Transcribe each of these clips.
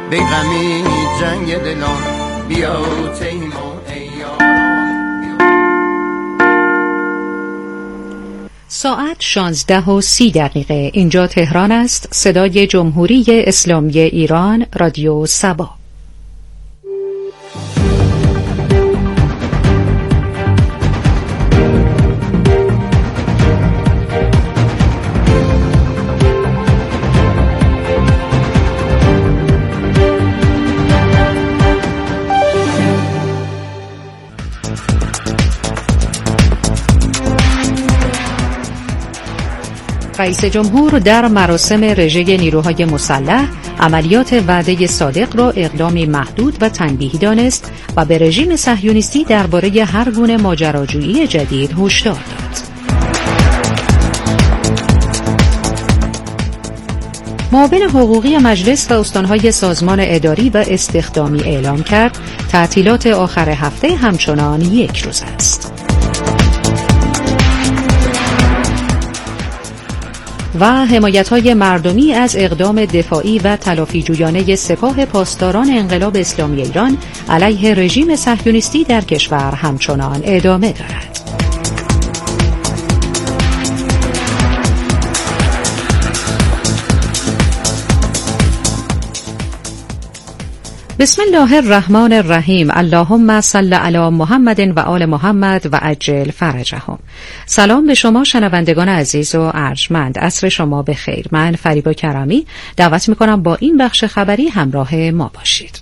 بیغمی جنگ دلان بیا تیما ساعت 16:30 اینجا تهران است. صدای جمهوری اسلامی ایران، رادیو سبا. رئیس جمهور در مراسم رژه نیروهای مسلح عملیات وعده صادق را اقدامی محدود و تنبیهی دانست و به رژیم صهیونیستی درباره هر گونه ماجراجویی جدید هشدار داد. معاون حقوقی مجلس و استانهای سازمان اداری و استخدامی اعلام کرد تعطیلات آخر هفته همچنان 1 روز است. و حمایت‌های مردمی از اقدام دفاعی و تلافی‌جویانه سپاه پاسداران انقلاب اسلامی ایران علیه رژیم صهیونیستی در کشور همچنان ادامه دارد. بسم الله الرحمن الرحیم. اللهم صل علی محمد و آل محمد و عجل فرجهم. سلام به شما شنوندگان عزیز و ارجمند. عصر شما بخیر. من فریبا کرمی دعوت میکنم با این بخش خبری همراه ما باشید.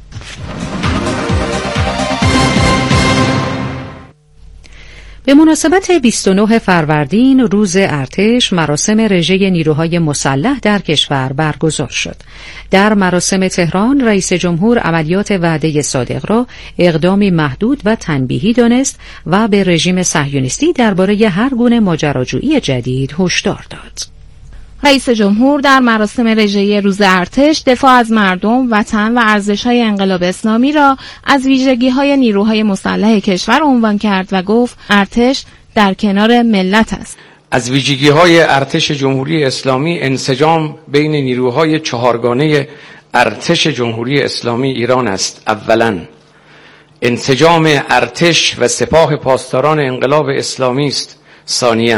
به مناسبت 29 فروردین روز ارتش مراسم رژه نیروهای مسلح در کشور برگزار شد. در مراسم تهران رئیس جمهور عملیات وعده صادق را اقدامی محدود و تنبیهی دانست و به رژیم صهیونیستی درباره هر گونه ماجراجویی جدید هشدار داد. رئیس جمهور در مراسم رژه روز ارتش دفاع از مردم، وطن و ارزش‌های انقلاب اسلامی را از ویژگی‌های نیروهای مسلح کشور عنوان کرد و گفت ارتش در کنار ملت است. از ویژگی‌های ارتش جمهوری اسلامی انسجام بین نیروهای چهارگانه ارتش جمهوری اسلامی ایران است. اولاً انسجام ارتش و سپاه پاسداران انقلاب اسلامی است. ثانیاً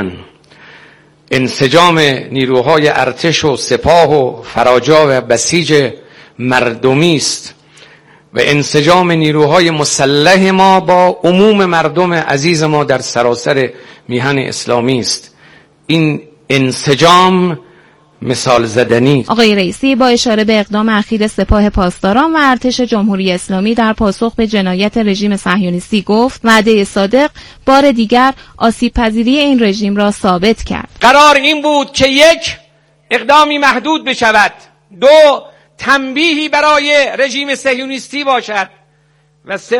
انسجام نیروهای ارتش و سپاه و فراجا و بسیج مردمی است و انسجام نیروهای مسلح ما با عموم مردم عزیز ما در سراسر میهن اسلامی است. این انسجام مثال زدنی. آقای رئیسی با اشاره به اقدام اخیر سپاه پاسداران و ارتش جمهوری اسلامی در پاسخ به جنایت رژیم صهیونیستی گفت وعده صادق بار دیگر آسیب پذیری این رژیم را ثابت کرد. قرار این بود که 1 اقدامی محدود بشود، 2 تنبیهی برای رژیم صهیونیستی باشد و 3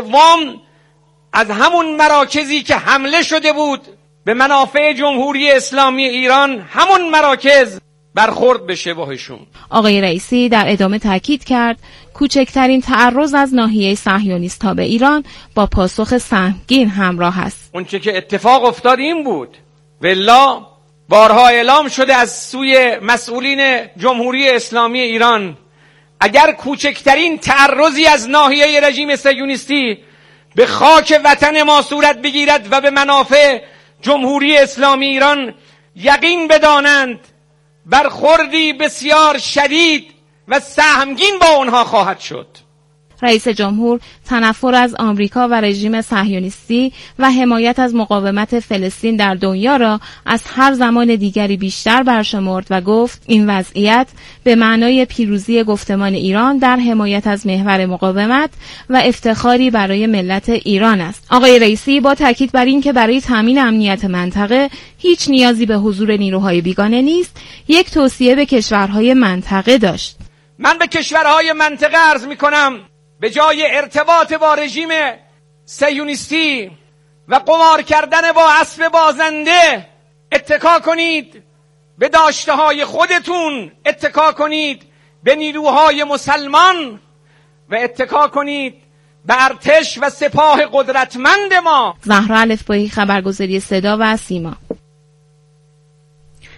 از همون مراکزی که حمله شده بود به منافع جمهوری اسلامی ایران همون مراکز برخورد بشه باهاشون. آقای رئیسی در ادامه تاکید کرد کوچکترین تعرض از ناحیه صهیونیست‌ها به ایران با پاسخ سهمگین همراه است. اونچه که اتفاق افتاد این بود، والله بارها اعلام شده از سوی مسئولین جمهوری اسلامی ایران اگر کوچکترین تعرضی از ناحیه رژیم صهیونیستی به خاک وطن ما صورت بگیرد و به منافع جمهوری اسلامی ایران یقین بدانند برخوردی بسیار شدید و سهمگین با اونها خواهد شد. رئیس جمهور تنفر از آمریکا و رژیم صهیونیستی و حمایت از مقاومت فلسطین در دنیا را از هر زمان دیگری بیشتر برشمرد و گفت این وضعیت به معنای پیروزی گفتمان ایران در حمایت از محور مقاومت و افتخاری برای ملت ایران است. آقای رئیسی با تاکید بر این که برای تامین امنیت منطقه هیچ نیازی به حضور نیروهای بیگانه نیست، یک توصیه به کشورهای منطقه داشت. من به کشورهای منطقه عرض می‌کنم به جای ارتباط با رژیم صهیونیستی و قمار کردن با اسب بازنده اتکا کنید به داشته‌های خودتون، اتکا کنید به نیروهای مسلمان و اتکا کنید به ارتش و سپاه قدرتمند ما. زهرا الفبایی، خبرگزاری صدا و سیما.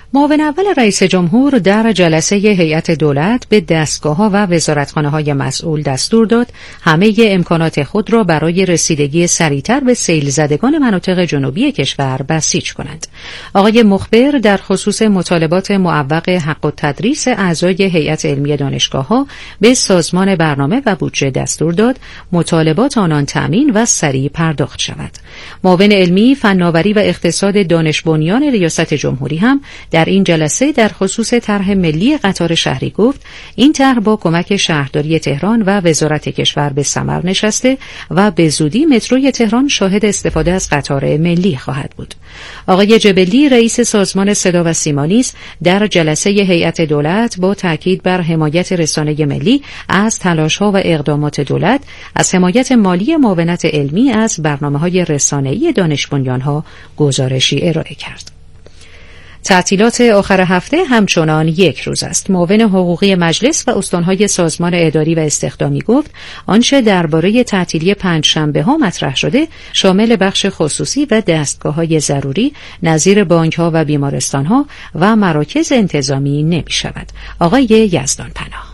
معاون اول رئیس جمهور در جلسه هیئت دولت به دستگاه‌ها و وزارتخانه‌های مسئول دستور داد همه امکانات خود را برای رسیدگی سریعتر به سیل زدگان مناطق جنوبی کشور بسیج کنند. آقای مخبر در خصوص مطالبات معوق حق التدریس اعضای هیئت علمی دانشگاه‌ها به سازمان برنامه و بودجه دستور داد مطالبات آنان تأمین و سریع پرداخت شود. معاون علمی، فناوری و اقتصاد دانش بنیان ریاست جمهوری هم در این جلسه در خصوص طرح ملی قطار شهری گفت این طرح با کمک شهرداری تهران و وزارت کشور به ثمر نشسته و به زودی متروی تهران شاهد استفاده از قطار ملی خواهد بود. آقای جبلی رئیس سازمان صدا و سیما نیز در جلسه هیئت دولت با تاکید بر حمایت رسانه ملی از تلاش‌ها و اقدامات دولت از حمایت مالی معاونت علمی از برنامه‌های رسانه‌ای دانش بنیان‌ها گزارشی ارائه کرد. تعطیلات آخر هفته همچنان یک روز است. معاون حقوقی مجلس و استانهای سازمان اداری و استخدامی گفت آنچه درباره تعطیلی پنجشنبه‌ها مطرح شده شامل بخش خصوصی و دستگاه‌های ضروری نظیر بانک‌ها و بیمارستان‌ها و مراکز انتظامی نمی‌شود. آقای یزدان پناه: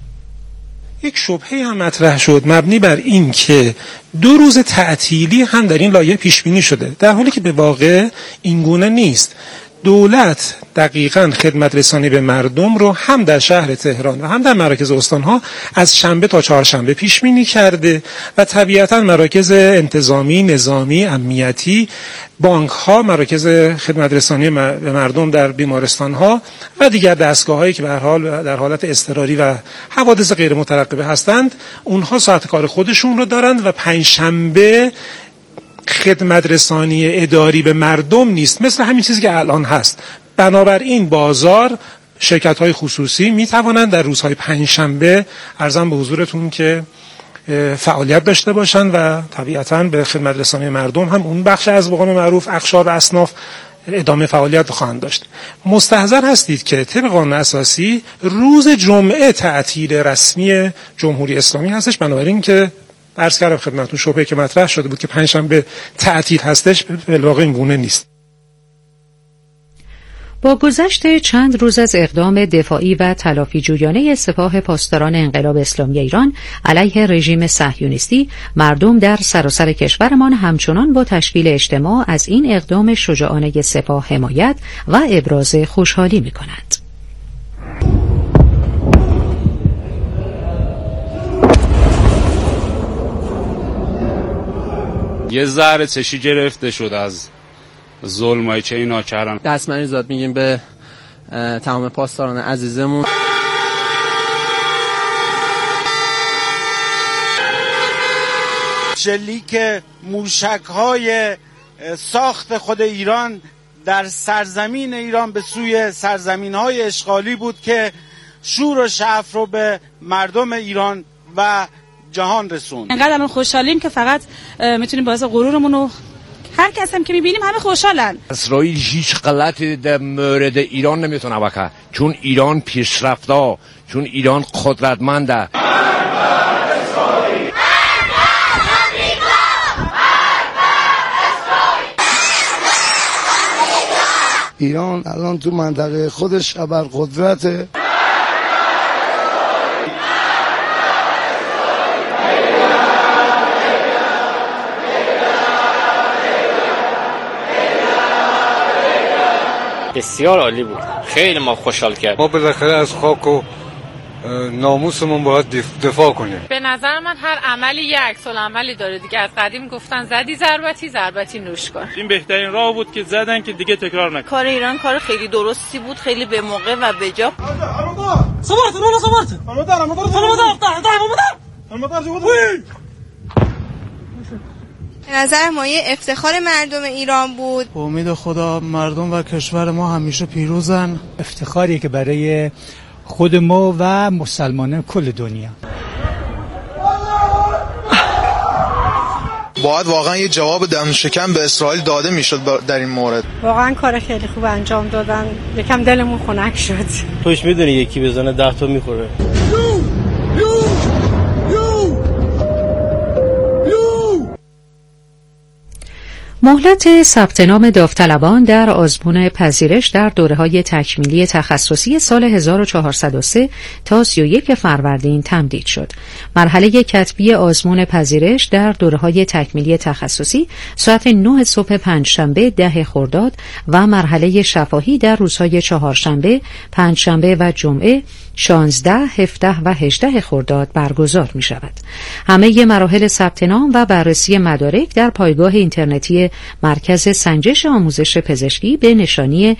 یک شبهه هم مطرح شد مبنی بر این که 2 روز تعطیلی هم در این لایحه پیش بینی شده، در حالی که به واقع این گونه نیست. دولت دقیقاً خدمت رسانی به مردم رو هم در شهر تهران و هم در مراکز استانها از شنبه تا چهارشنبه پیش بینی کرده و طبیعتاً مراکز انتظامی، نظامی، امنیتی، بانک‌ها، مراکز خدمت رسانی به مردم در بیمارستان‌ها و دیگر دستگاه‌هایی که به هر حال در حالت اضطراری و حوادث غیر مترقبه هستند، اونها ساعت کار خودشون رو دارند و پنجشنبه خدمت رسانی اداری به مردم نیست، مثل همین چیزی که الان هست. بنابراین بازار، شرکت‌های خصوصی می توانند در روزهای پنجشنبه عرضم به حضورتون که فعالیت داشته باشند و طبیعتاً به خدمت رسانی مردم هم اون بخش از به قول معروف اقشار و اصناف ادامه فعالیت خواهند داشت. مستحضر هستید که طبق قانون اساسی روز جمعه تعطیل رسمی جمهوری اسلامی هستش، بنابراین که عرض کردم خدمتتون شبهه که مطرح شده بود که پنجشنبه تعطیل هستش به واقع این گونه نیست. با گذشت چند روز از اقدام دفاعی و تلافی جویانه سپاه پاسداران انقلاب اسلامی ایران علیه رژیم صهیونیستی، مردم در سراسر کشورمان همچنان با تشکیل اجتماع از این اقدام شجاعانه سپاه حمایت و ابراز خوشحالی می‌کنند. یه ذره چشی گرفته شد از ظلمایی که اینا کردن. دستمنی زاد میگیم به تمام پاسداران عزیزمون. شلیک موشک‌های ساخت خود ایران در سرزمین ایران به سوی سرزمین‌های اشغالی بود که شور و شعف رو به مردم ایران و جهان رسوند. انقدر الان خوشحالیم که فقط میتونیم باعث غرورمون رو هر کس هم که میبینیم همه خوشحالن. اسرائیل هیچ غلطی در مورد ایران نمیتونه بکنه، چون ایران پیشرفته، چون ایران قدرتمنده. ایران الان تو منطقه خودش ابرقدرته. بسیار عالی بود، خیلی ما خوشحال کرد. ما بالاخره از خاک و ناموسمون باید دفاع کنیم. به نظر من هر عملی یک عکس العملی داره دیگه. از قدیم گفتن زدی ضربتی نوش کن. این بهترین راه بود که زدن که دیگه تکرار نکنه. کار ایران کار خیلی درستی بود، خیلی به موقع و به جا. به نظر مایه افتخار مردم ایران بود. به امید خدا مردم و کشور ما همیشه پیروزن. افتخاریه که برای خود ما و مسلمانان کل دنیا. باید واقعا یه جواب دم شکن به اسرائیل داده میشد در این مورد. واقعا کار خیلی خوب انجام دادن، یکم دلمون خنک شد. توش میدونی یکی بزنه 10 تا میخوره. مهلت ثبت نام داوطلبان در آزمون پذیرش در دوره‌های تکمیلی تخصصی سال 1403 تا 31 فروردین تمدید شد. مرحله کتبی آزمون پذیرش در دوره‌های تکمیلی تخصصی ساعت 9 صبح پنجشنبه 10 خرداد و مرحله شفاهی در روزهای چهارشنبه، پنجشنبه و جمعه 16، 17 و 18 خرداد برگزار می شود. همه مراحل ثبت نام و بررسی مدارک در پایگاه اینترنتی مرکز سنجش آموزش پزشکی به نشانی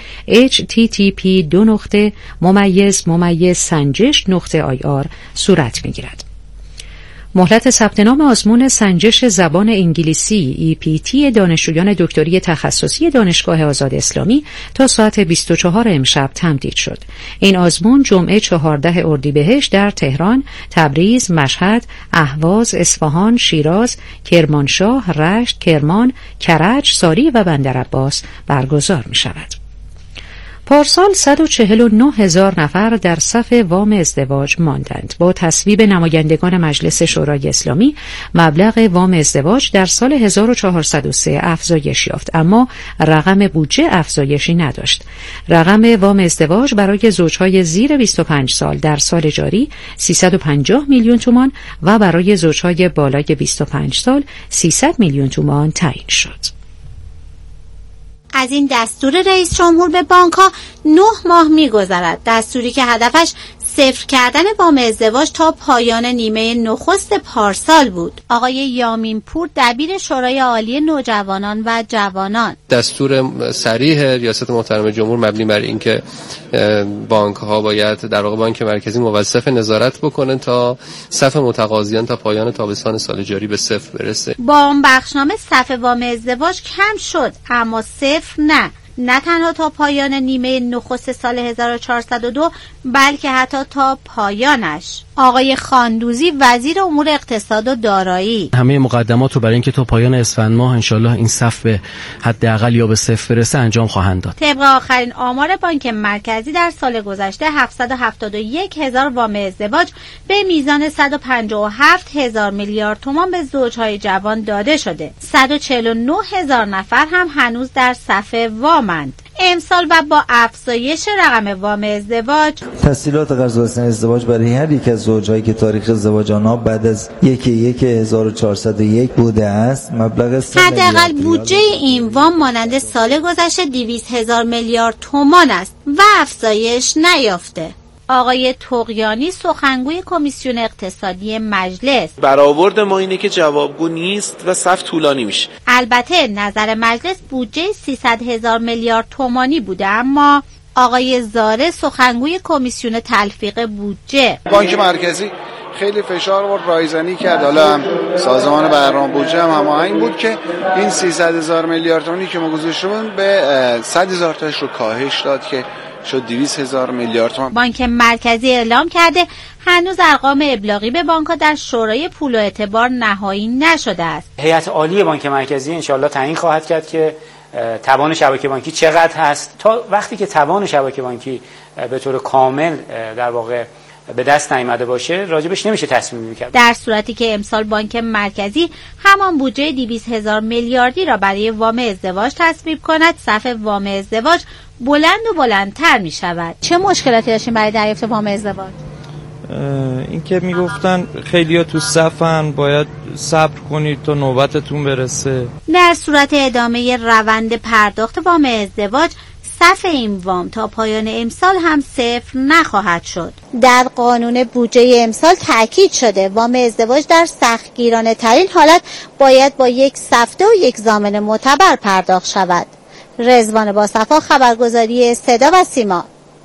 http://sanjesh.ir صورت می گیرد. مهلت ثبت نام آزمون سنجش زبان انگلیسی EPT دانشجویان دکتری تخصصی دانشگاه آزاد اسلامی تا ساعت 24 امشب تمدید شد. این آزمون جمعه 14 اردیبهشت در تهران، تبریز، مشهد، اهواز، اصفهان، شیراز، کرمانشاه، رشت، کرمان، کرج، ساری و بندرعباس برگزار می شود. پارسال 149,000 نفر در صف وام ازدواج ماندند. با تصویب نمایندگان مجلس شورای اسلامی مبلغ وام ازدواج در سال 1403 افزایش یافت، اما رقم بودجه افزایشی نداشت. رقم وام ازدواج برای زوجهای زیر 25 سال در سال جاری 350 میلیون تومان و برای زوجهای بالای 25 سال 300 میلیون تومان تعیین شد. از این دستور رئیس جمهور به بانک‌ها 9 ماه می‌گذرد. دستوری که هدفش صفر کردن وام ازدواج تا پایان نیمه نخست پارسال بود. آقای یامین پور دبیر شورای عالی نوجوانان و جوانان: دستور صریح ریاست محترم جمهور مبنی بر اینکه بانک‌ها باید در واقع بانک مرکزی موظف نظارت بکنن تا صف متقاضیان تا پایان تابستان سال جاری به صفر برسه. با اون بخشنامه صف وام ازدواج کم شد، اما صفر نه تنها تا پایان نیمه نخست سال 1402 بلکه حتی تا پایانش. آقای خاندوزی وزیر امور اقتصاد و دارایی: همه مقدمات رو برای اینکه تا پایان اسفند ماه انشالله این صف به حداقل یا به صفر برسه انجام خواهند داد. طبق آخرین آمار بانک مرکزی در سال گذشته 771,000 وام ازدواج به میزان 157,000 میلیارد تومان به زوجهای جوان داده شده. 149,000 نفر هم هنوز در صف وامند. امسال و با افزایش رقم وام ازدواج، تسهیلات قرض بستن ازدواج برای هر یک از زوجهایی که تاریخ ازدواج آنها بعد از 1/1/1401 بوده است مبلغ حداقل بودجه این وام مانند سال گذشته 200,000 میلیارد تومان است و افزایش نیافته. آقای طغیانی سخنگوی کمیسیون اقتصادی مجلس: برآورد ما اینه که جوابگو نیست و صف طولانی میشه. البته نظر مجلس بودجه 300,000 میلیارد تومانی بوده، اما آقای زاره سخنگوی کمیسیون تلفیق بودجه: بانک مرکزی خیلی فشار آورد، رایزنی کرد، حالا هم سازمان برنامه بودجه هم هماهنگ بود که این 300,000 میلیارد تومانی که ما گذاشتیم به 100,000 تاش رو کاهش داد که شد 200,000 میلیارد تومان. بانک مرکزی اعلام کرده هنوز ارقام ابلاغی به بانک‌ها در شورای پول و اعتبار نهایی نشده است. هیئت عالی بانک مرکزی انشالله تعیین خواهد کرد که توان شبکه بانکی چقدر هست. تا وقتی که توان شبکه بانکی به طور کامل در واقع به دست نیامده باشه راجبش نمیشه تصمیم گیری کرد. در صورتی که امسال بانک مرکزی همان بودجه 200,000 میلیاردی را برای وام ازدواج تصویب کند، صف وام ازدواج بلند و بلندتر می شود. چه مشکلاتی داشتیم برای دریافت وام ازدواج؟ این که میگفتن خیلیا تو صفن، باید صبر کنید تا نوبتتون برسه. در صورت ادامه روند پرداخت وام ازدواج صف این وام تا پایان امسال هم صفر نخواهد شد. در قانون بودجه امسال تأکید شده وام ازدواج در سختگیرانه ترین حالت باید با یک سفته و یک ضامن معتبر پرداخت شود. رضوان باصفا، خبرگزاری صدا و سیما.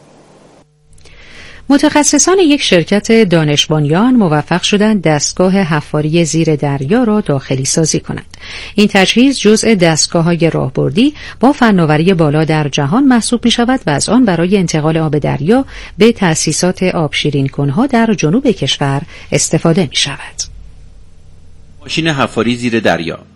متخصصان یک شرکت دانش بنیان موفق شدند دستگاه حفاری زیر دریا را داخلی سازی کنند. این تجهیز جزء دستگاه‌های راهبردی با فناوری بالا در جهان محسوب می شود و از آن برای انتقال آب دریا به تأسیسات آبشیرین کنها در جنوب کشور استفاده می شود. ماشین حفاری زیر دریا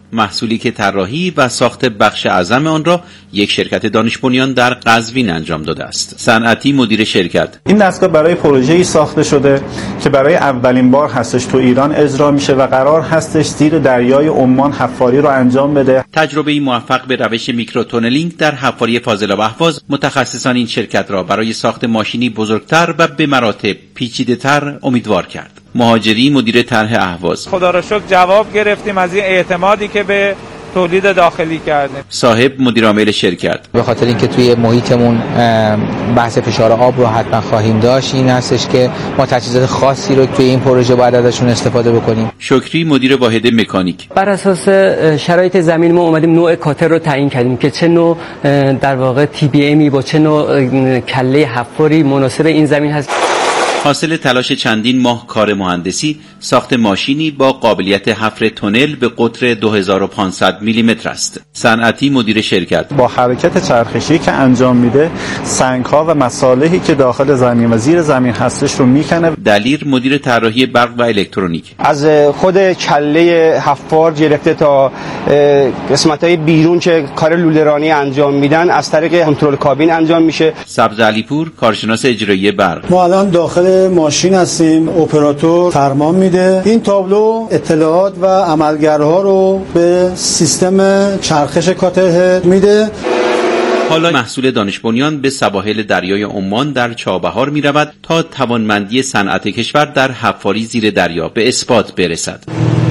محصولی که طراحی و ساخت بخش اعظم آن را یک شرکت دانش بنیان در قزوین انجام داده است. صنعتی مدیر شرکت: این دستگاه برای پروژه‌ای ساخته شده که برای اولین بار هستش تو ایران اجرا میشه و قرار هستش زیر دریای عمان حفاری رو انجام بده. تجربه موفق به روش میکروتونلینگ در حفاری فاضلاب اهواز متخصصان این شرکت را برای ساخت ماشینی بزرگتر و به مراتب پیچیده‌تر امیدوار کرد. مهاجری مدیر طرح اهواز: خدا را شکر جواب گرفتیم از این اعتمادی که به تولید داخلی کردیم. صاحب مدیر عامل شرکت: به خاطر اینکه توی محیطمون بحث فشار آب رو حتما خواهیم داشت، این هستش که ما تجهیزات خاصی رو توی این پروژه باید ازشون استفاده بکنیم. شکری مدیر واحد مکانیک: بر اساس شرایط زمین ما اومدیم نوع کاتر رو تعیین کردیم که چه نوع در واقع TBMی با چه نوع کله حفاری مناسب این زمین هست. حاصل تلاش چندین ماه کار مهندسی، ساخت ماشینی با قابلیت حفر تونل به قطر 2500 میلیمتر است. صنعتی مدیر شرکت: با حرکت چرخشی که انجام میده، سنگ‌ها و مصالحی که داخل زمین و زیر زمین هستش رو میکنه. دلیر مدیر طراحی برق و الکترونیک: از خود کله حفار گرفته تا قسمت‌های بیرون که کار لوله‌رانی انجام میدن از طریق کنترل کابین انجام میشه. سبز علیپور کارشناس اجرایی برق: ما الان داخل ماشین هستیم، اپراتور فرمان میده. این تابلو اطلاعات و عملگرها رو به سیستم چرخش کاتر میده. حالا محصول دانش بنیان به سواحل دریای عمان در چابهار می رود تا توانمندی صنعت کشور در حفاری زیر دریا به اثبات برسد.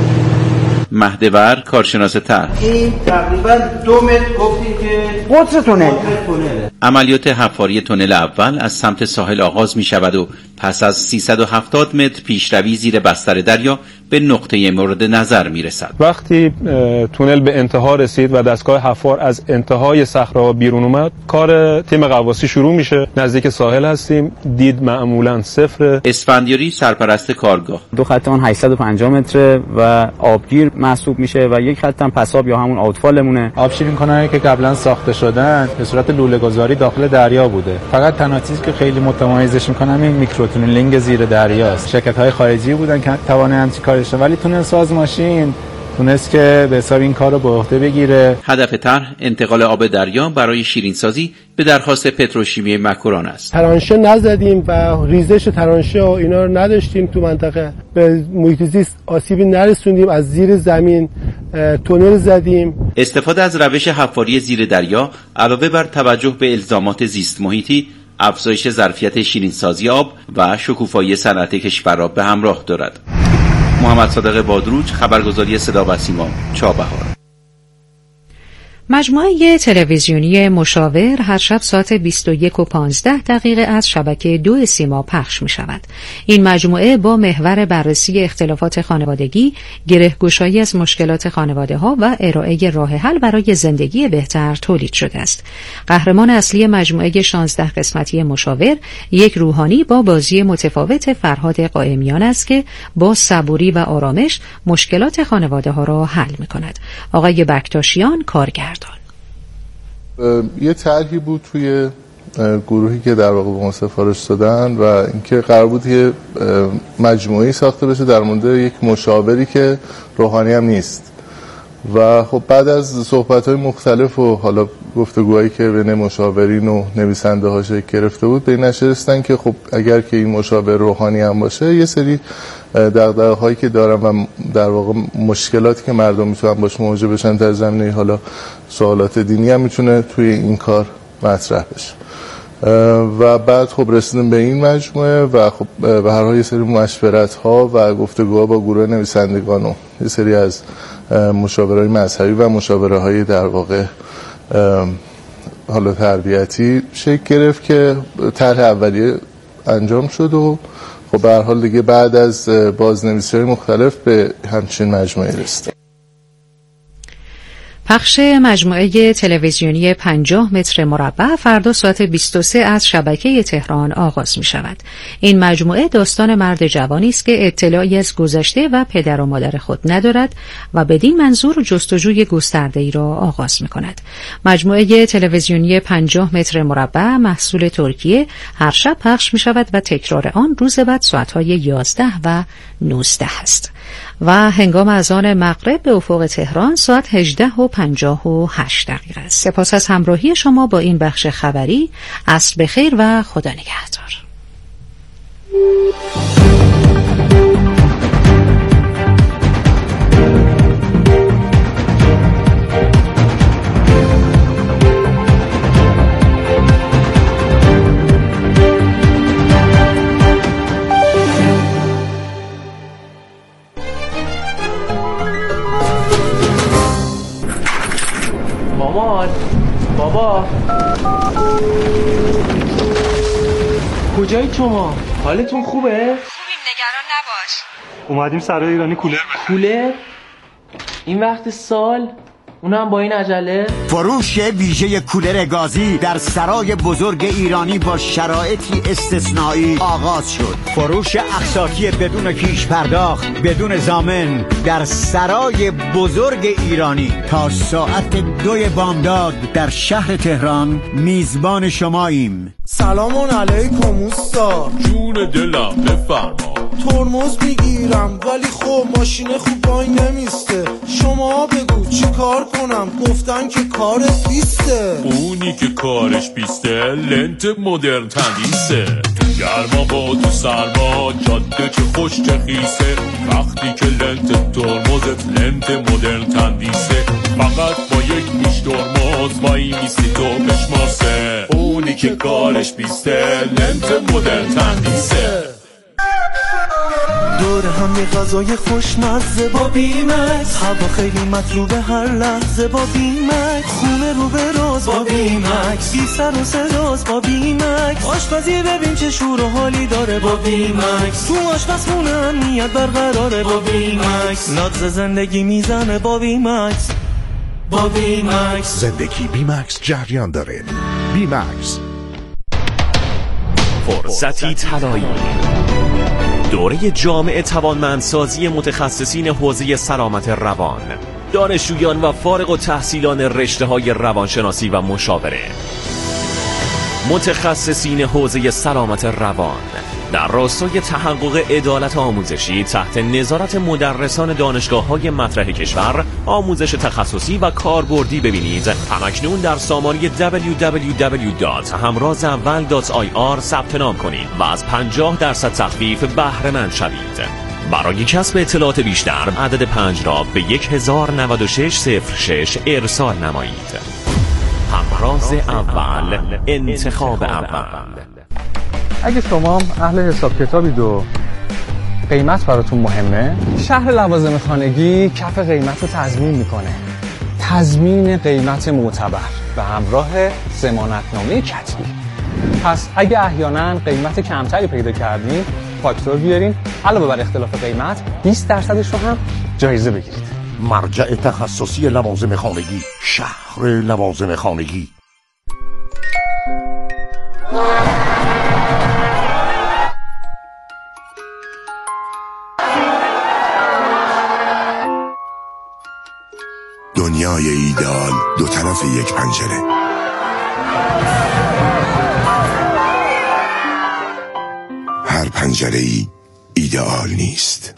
مهدور کارشناس طرح: این تقریبا 2 متر گفتیم که قطر تونل. عملیات حفاری تونل اول از سمت ساحل آغاز می شود و پس از 370 متر پیشروی زیر بستر دریا به نقطه مورد نظر می رسد. وقتی تونل به انتها رسید و دستگاه حفار از انتهای صخره بیرون اومد، کار تیم غواصی شروع میشه. نزدیک ساحل هستیم، دید معمولا صفر. اسفندیاری سرپرست کارگاه: 2 خط آن 850 متر و آبگیر محسوب میشه و یک خط هم پساب یا همون آوتفالمونه. آبشیرین کننده که قبلا ساخته شدن به صورت لوله‌گذاری داخل دریا بوده. فقط تنها چیزی که خیلی متمایزش میکنه این میکروتونلینگ زیر دریاست. شرکت‌های خارجی بودن که توانایی کار داشتن، ولی تونل ساز ماشین تونست که به حساب این کار رو به عهده بگیره. هدف طرح انتقال آب دریا برای شیرینسازی به درخواست پتروشیمی مکران است. ترانشه نزدیم و ریزش ترانشه و اینا رو نداشتیم تو منطقه، به محیط زیست آسیبی نرسوندیم، از زیر زمین تونل زدیم. استفاده از روش حفاری زیر دریا علاوه بر توجه به الزامات زیست محیطی، افزایش ظرفیت شیرینسازی آب و شکوفایی صنعت کشور را به همراه دارد. محمد صادق بادروج، خبرگزاری صدا و سیما، چابهار. مجموعه تلویزیونی مشاور هر شب ساعت 21:15 از شبکه 2 سیما پخش می شود. این مجموعه با محور بررسی اختلافات خانوادگی، گره‌گشایی از مشکلات خانواده ها و ارائه راه حل برای زندگی بهتر تولید شده است. قهرمان اصلی مجموعه 16 قسمتی مشاور یک روحانی با بازی متفاوت فرهاد قائمیان است که با صبوری و آرامش مشکلات خانواده ها را حل می کند. آقای بکتاشیان کارگردان: یه طرحی بود توی گروهی که در واقع به ما سفارش دادن و اینکه قرار بود یه مجموعه‌ای ساخته بشه در مورد یک مشاوری که روحانی هم نیست و خب بعد از صحبت‌های مختلف و حالا گفتگوهایی که بین مشاورین و نویسنده‌ها شکل گرفته بود، به این نتیجه رسیدن که خب اگر که این مشاور روحانی هم باشه، یه سری دغدغه‌هایی که دارن و در واقع مشکلاتی که مردم میتونن باش مواجه بشن در زمینه حالا سوالات دینی هم میتونه توی این کار مطرح بشه و بعد خب رسیدیم به این مجموعه و خب به هر حال یه سری مشورت‌ها و گفتگوها با گروه نویسندگان و یه سری از مشاورهای مذهبی و مشاورهای در واقع حالا تربیتی شکل گرفت که طرح اولیه انجام شد و خب به هر حال دیگه بعد از بازنویسی‌های مختلف به همچین مجموعه رسید. پخش مجموعه تلویزیونی 50 متر مربع فردا ساعت 23 از شبکه تهران آغاز می شود. این مجموعه داستان مرد جوانی است که اطلاعی از گذشته و پدر و مادر خود ندارد و بدین منظور جستجوی گسترده‌ای را آغاز می کند. مجموعه تلویزیونی 50 متر مربع محصول ترکیه هر شب پخش می شود و تکرار آن روز بعد ساعت‌های 11 و 19 است. و هنگام اذان مغرب به افق تهران ساعت 18:58 است. سپاس از همراهی شما با این بخش خبری. عصر بخیر و خدا نگهدار. مامان، بابا، کجایی شما؟ حالتون خوبه؟ خوبیم، نگران نباش. اومدیم سرای ایرانی کولر بخریم. کولر؟ این وقت سال؟ اونم با این عجله؟ فروش ویژه کولر گازی در سرای بزرگ ایرانی با شرایطی استثنایی آغاز شد. فروش اقساطی بدون پیش پرداخت، بدون ضامن در سرای بزرگ ایرانی تا ساعت 2 بامداد در شهر تهران میزبان شماییم. سلام علیکم استاد. جون دلم بفرما. ترمز میگیرم ولی خب ماشین خوب پای نمیسته. شما بگو چی کار کنم؟ گفتن که کارت بیسته. اونی که کارش بیسته لنت مدرن تندیسه. گرما با تو سرما جاده چه خوش چه خیسه. وقتی که لنت ترمزت لنت مدرن تندیسه. فقط با یک میش ترمز وای میستی تو بشماسه. اونی که کارش بیسته لنت مدرن تندیسه. دور هم یه غذای خوشمزه با بیمکس. هوا خیلی مطلوبه هر لحظه با بیمکس. خونه رو به راز با بیمکس. بی سر و صداست با بیمکس. آشپزی ببین چه شور و حالی داره با بیمکس. تو آشپزخونه امنیت برقراره با بیمکس. ناز زندگی میزنه با بیمکس. با بیمکس زندگی بیمکس جریان داره. بیمکس فرصتی طلایی، دوره جامع توانمندسازی متخصصین حوزه سلامت روان، دانشجویان و فارغ التحصیلان رشته‌های روانشناسی و مشاوره. متخصصین حوزه سلامت روان در راستای تحقق عدالت آموزشی تحت نظارت مدرسان دانشگاه‌های مطرح کشور آموزش تخصصی و کاربردی ببینید. همکنون در سامانه www.hamrazawal.ir ثبت نام کنید و از 50% تخفیف بهره مند شوید. برای کسب اطلاعات بیشتر عدد 5 را به 109606 ارسال نمایید. همراز اول، انتخاب اول. اگه شما اهل حساب کتابید و قیمت براتون مهمه، شهر لوازم خانگی کف قیمت رو تضمین میکنه. تضمین قیمت معتبر به همراه ضمانتنامه کتبی. پس اگه احیانا قیمت کمتری پیدا کردین، فاکتور بیارین، علاوه بر اختلاف قیمت 20% رو هم جایزه بگیرید. مرجع تخصصی لوازم خانگی، شهر لوازم خانگی. دنیای ایدئال دو طرف یک پنجره. هر پنجره‌ای ایدئال نیست.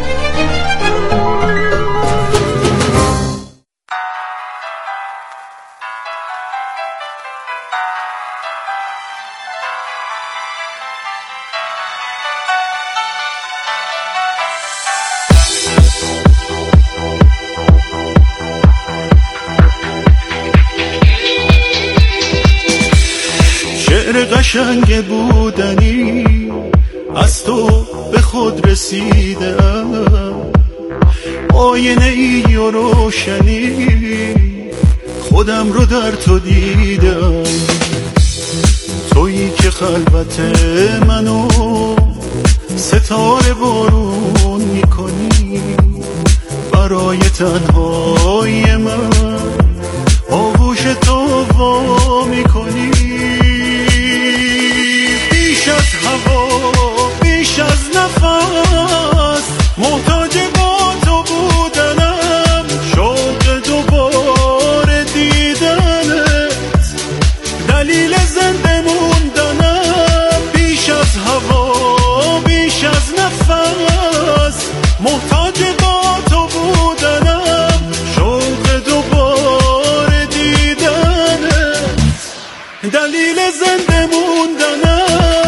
قشنگ بودنی از تو به خود رسیدم، آینه ای و روشنی خودم رو در تو دیدم. تویی که خلوت منو ستاره بارون میکنی، برای تنهای من گوش تو وا میکنی. بیش از هوا بیش از نفس محتاج با تو بودنم، شوق دوباره دیدنت دلیل زنده موندنم. بیش از هوا بیش از نفس محتاج با تو بودنم، شوق دوباره دیدنت دلیل زنده موندنم.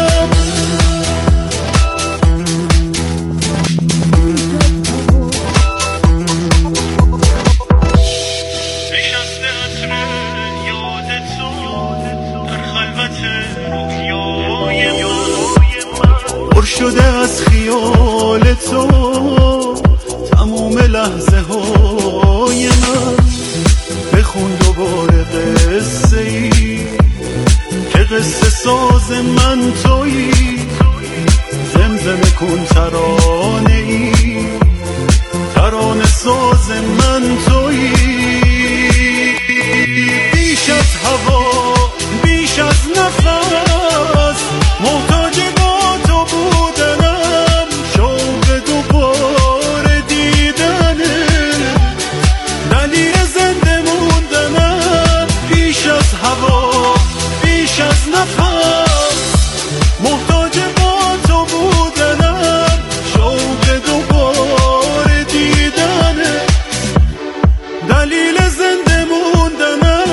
پر شده از خیال تو تموم لحظه های من. بخون دوباره قصه ای که قصه ساز من تویی. زمزمه کن ترانه ای، ترانه ساز من تویی. بیش از هوا بیش از نفس محتاج با تو بودنم، شوق دوباره دیدنه دلیل زنده موندنم. بیش از هوا بیش از نفس محتاج با تو بودنم، شوق دوباره دیدنه دلیل زنده موندنم.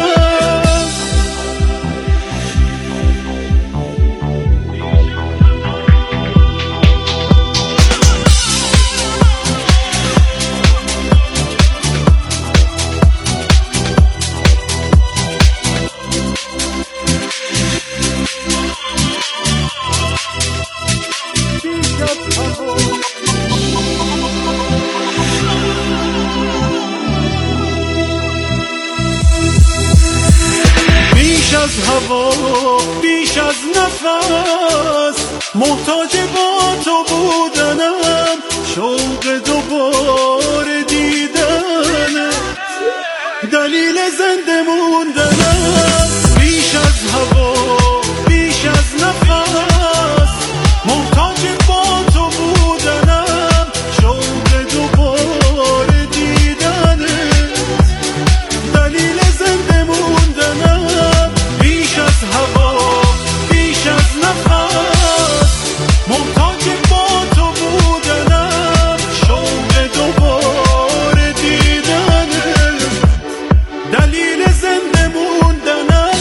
بیش از هوا بیش از نفس محتاج با تو بودنم، شوق دوباره دیدنه دلیل زنده موندنم. بیش از هوا بیش از نفس محتاج با تو بودنم، شوق دوباره دیدنه دلیل زنده موندنم. بیش از هوا بیش از نفس محتاج با تو بودنم، شوق دوباره دیدنه دلیل زنده موندنم.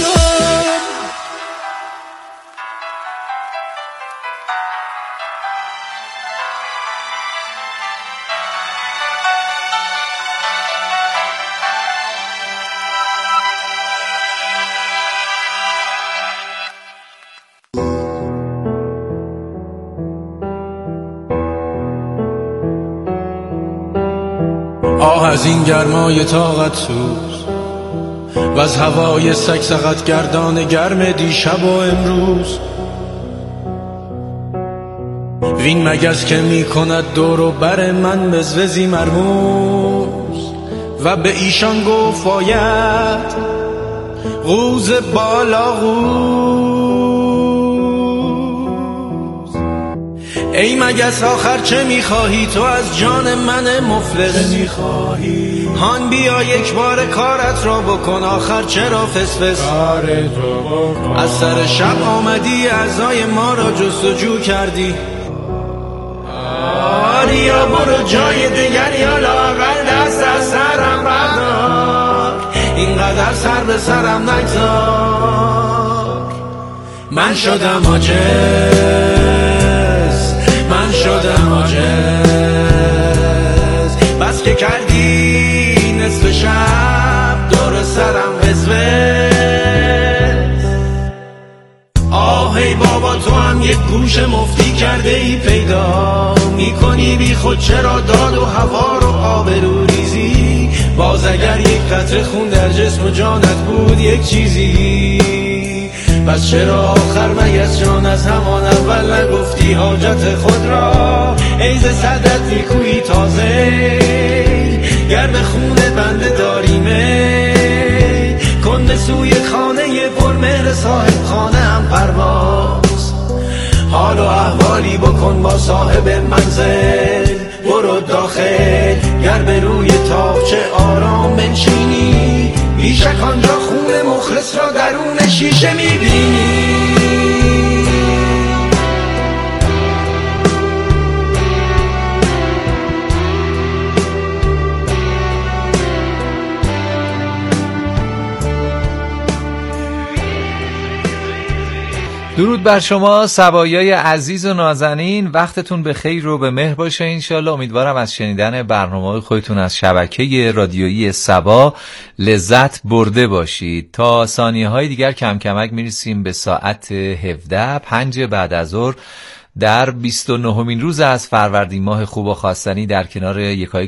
آه از این گرمای طاقت سوز و از هوای سگسقط گردان گرم دیشب و امروز. وین مگس که می کند دور و بر من بزوزی مرموز و به ایشان گفت باید قوز بالا قوز. ای مگس آخر چه میخواهی تو از جان من مفلس؟ هان بیا یک بار کارت را بکن، آخر چرا فسفس؟ از سر شب آمدی اعضای ما را جستجو کردی. یا برو جای دیگر یا لااقل دست از سرم بردار، اینقدر سر به سرم نگذار. من شدم عاجز، من شدم عاجز، بس که کردی نصف شب دور سرم وزوز. آهی بابا تو هم یک گوش مفتی کرده ای پیدا میکنی بی خود، چرا داد و هوا رو آبرو ریزی؟ باز اگر یک قطره خون در جسم و جانت بود یک چیزی، پس چرا آخر مگس جان از همان اول نگفتی حاجت خود را؟ ای ز صدت نیکویی تازه گر به خون بنده داریمه، کن صاحب خانه هم پرواز. حال و احوالی بکن با صاحب منزل، برو داخل گر به روی تاقچه آرام بنشینی، بیشک آنجا خون مخلص را درون شیشه میبینی. درود بر شما سبایای عزیز و نازنین، وقتتون به خیر و به مهر باشه انشالله. امیدوارم از شنیدن برنامه خودتون از شبکه رادیویی سبا لذت برده باشید. تا ثانیه های دیگر کم کمک میرسیم به ساعت 17 5 بعد از ظهر در 29مین روز از فروردین ماه خوب و خواستنی در کنار یکای